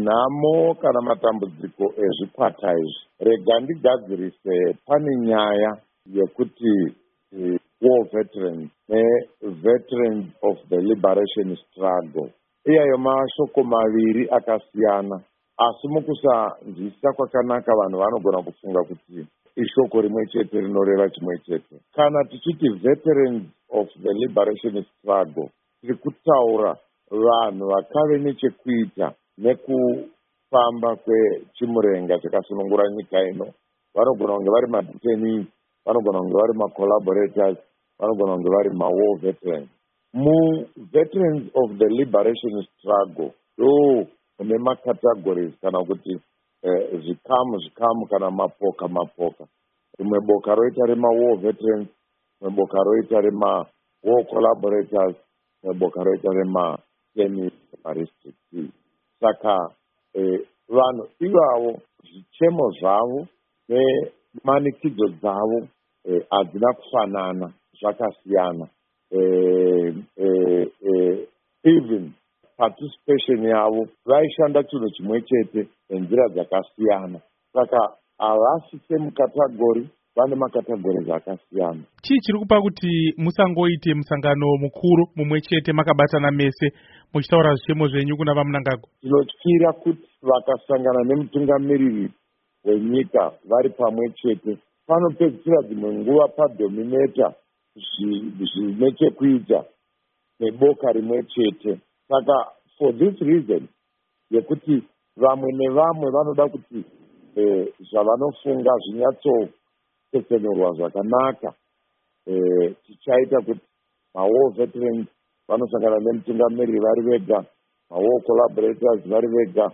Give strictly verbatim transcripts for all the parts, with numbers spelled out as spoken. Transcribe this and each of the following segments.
nhamo kana matambudziko ezvikwata izvi. Rega ndigadzirise pane nyaya yekuti uh, war veterans ne-veterans of the liberation struggle. Iyayo mashoko maviri akasiyana, asi mukusanzwisisa kwakanaka vanhu vanogona kufunga kuti ishoko rimwe chete rinoreva chimwe chete. Kana tichiti veterans of the liberation struggle, tiri kutaura vanhu vakave nechekuita nekufamba kwechimurenga chakasunungura nyika ino. Vanogona kunge vari madetainees, vanogona kunge vari macollaborators, vanogona kunge vari mawar veterans. Mu-veterans of the liberation struggle ndo mune macategories kana kuti eh, zvikamu zvikamu kana mapoka mapoka. Rimwe boka roita rema-war veterans, rimwe boka roita rema-war collaborators, rimwe boka roita rema-tennis restrictees. Saka eh, vanhu ivavo zvichemo zvavo nemanikidzo dzavo hadzina eh, kufanana, zvakasiyana. Uh, uh, uh, even participation yavo vaishanda chinhu chimwe chete nenzira dzakasiyana. Saka havasi semukategori, vane makategori akasiyana. Chii chiri kupa kuti musangoite musangano mukuru mumwe chete makabatana mese muchitaura zvichemo zvenyu kuna vamunangagwa? Tinotyira kuti vakasangana nemutungamiriri wenyika vari pamwe chete panopedzisira dzimwe nguva padominata zvine chekuita neboka rimwe chete. Saka for this reason yekuti vamwe nevamwe vanoda kuti eh, zvavanofunga zvinyatsopesenurwa zvakanaka, eh, tichaita kuti mawar veterans vanosangana nemutungamiriri vari vega, mawar collaborators vari vega,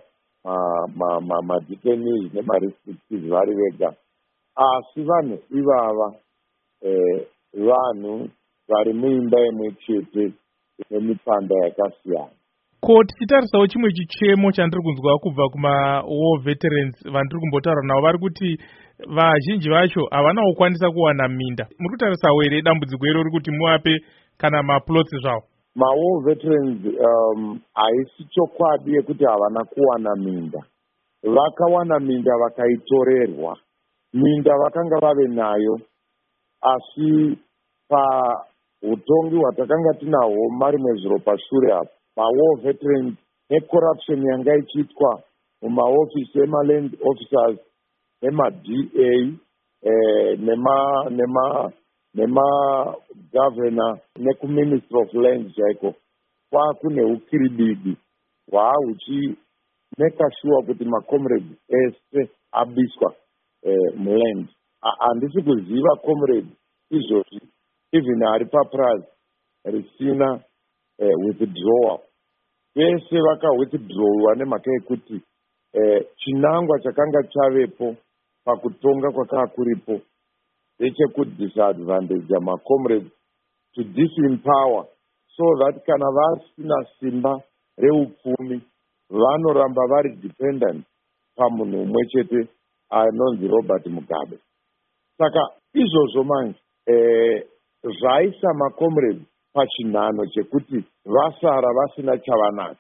madetainees nemarestrictees vari vega. Asi vanhu ivava eh, vanhu vari muimba imwe chete nemipanda yakasiyana. Ko tichitarisawo chimwe chichemo chandiri kunzwa kubva kuma-war veterans vandiri kumbotaura navo, vari kuti vazhinji vacho havana kukwanisa kuwana minda. Muri kutarisawo here dambudziko iro riri kuti muvape kana maplots zvavo? Ma-war veterans haisi um, chokwadi yekuti havana kuwana minda. Vakawana minda vakaitorerwa. Minda vakanga vave nayo, asi pautongi hwatakanga tinahwo marimwe zviro pashure apo, ma-war veterans necorruption yanga ichiitwa mumaofisi ema-land officers nema-D A eh, nema nema nema-governor neku-ministry of land chaiko, kwakune ukiribidi hwahuchimeka sure kuti macomrades ese abiswa eh, muland. Handisi kuziva comrade izvozvi even hari papurazi risina eh, withdrawal. Vese vakawithdrawiwa nemhaka yekuti eh, chinangwa chakanga chavepo pakutonga kwakanga kuripo ndechekudisadvantage macomrades to disempower, so that kana vasina simba reupfumi vanoramba vari dependent pamunhu umwe chete anonzi Robert Mugabe. Saka izvozvo manje eh, zvaisa macomrades pachinhano chekuti vasara vasina chavanacho.